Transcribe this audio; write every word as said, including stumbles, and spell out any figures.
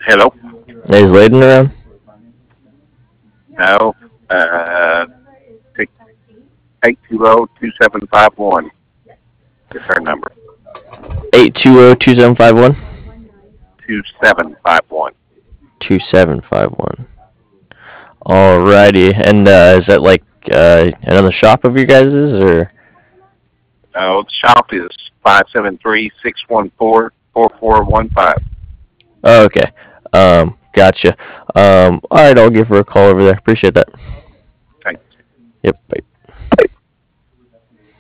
Hello? Is Layden around? No. Uh, eight two zero two seven five one is her number. eight two zero two seven five one. two seven five one. two seven five one. Alrighty. And uh, is that like uh, another shop of your guys's or? Oh, the shop is five seven three six one four four four one five. Oh, okay. Um, gotcha. Um, alright, I'll give her a call over there. Appreciate that. Thanks. Yep. Bye.